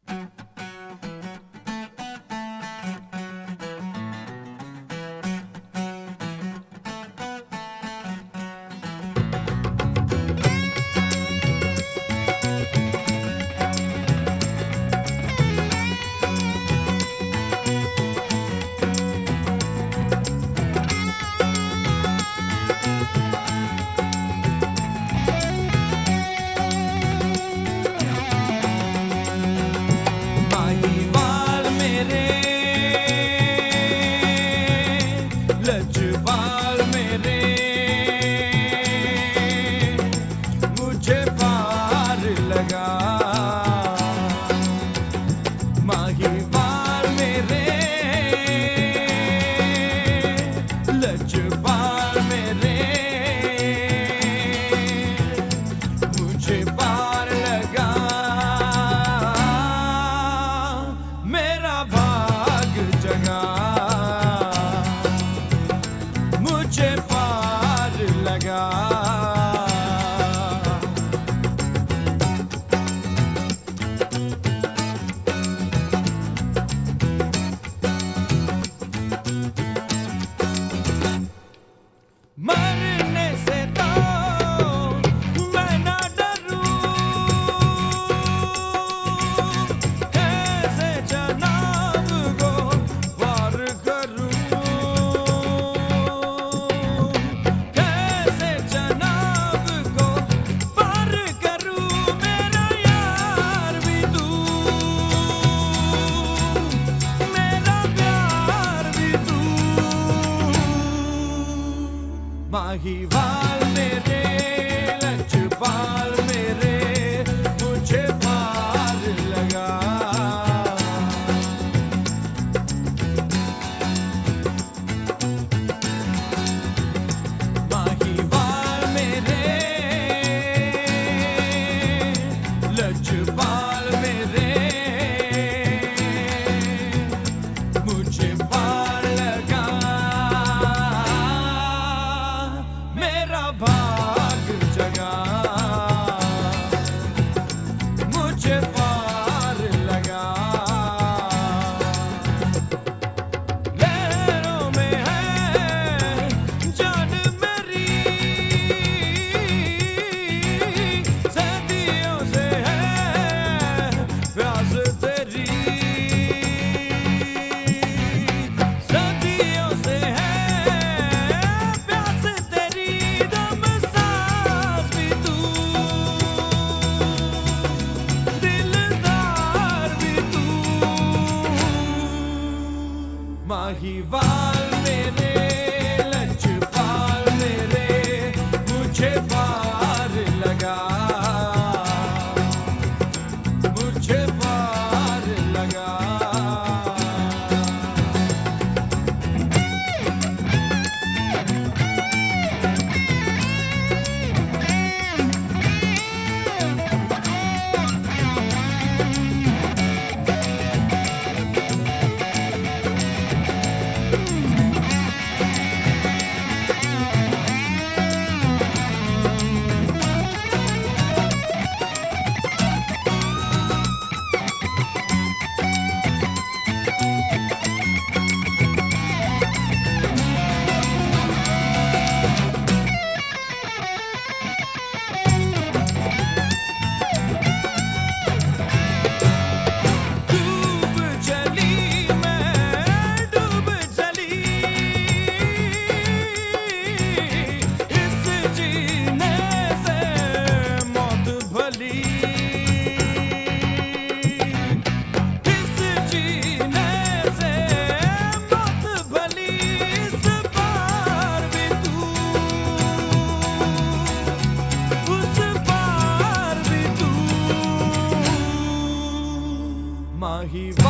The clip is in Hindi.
माहीवाल मेरे लजपाल मेरे मुझे पार लगा मेरा भाग जगा मुझे पार लगा मरने से तो मैं ना डरूं कैसे जनाब को पार करूं कैसे जनाब को पार करूं मेरा यार भी तू मेरा प्यार भी तू माहीवाल मेरे लजपाल मेरे मुझे पार लगा माहीवाल मेरे लजपाल मेरे मुझे पार लगा मेरा भाग जगा मुझे पार लगा लहरों में है जान मेरी सदियों से है प्यास तेरी सदियों से है प्यास तेरी दम सांस भी तू दिलदार भी तू माहीवाल मेरे लजपाल मेरे मुझे पार लगा मुझे पार लगा माहीवाल